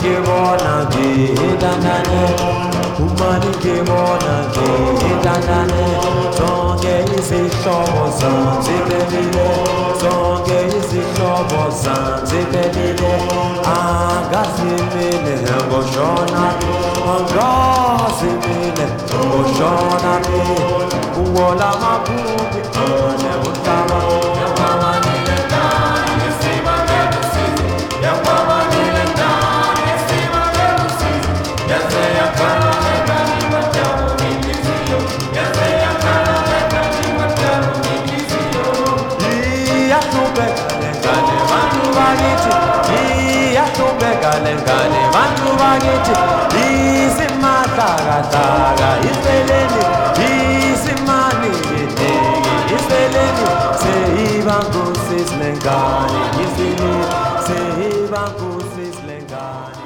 bona danane, umani ke bona danane. Songe isi shobo zanzibelile, songe isi shobo zanzibelile. Agazimile ngoshona, agazimile ngoshona mi. Uwola mabubi ane utama, yamama nile ndani yesima belusizi, yamama nile ndani yesima belusizi. Yase yakala ndani matamu nikizio, yase yakala ndani matamu nikizio. Iyatubekale bantu bagithi, iyatubekale bantu bagithi. Isimahlakahla iseleni, isimani iseleni. Seyibankosi silengane, iseleni seyibankosi silengane.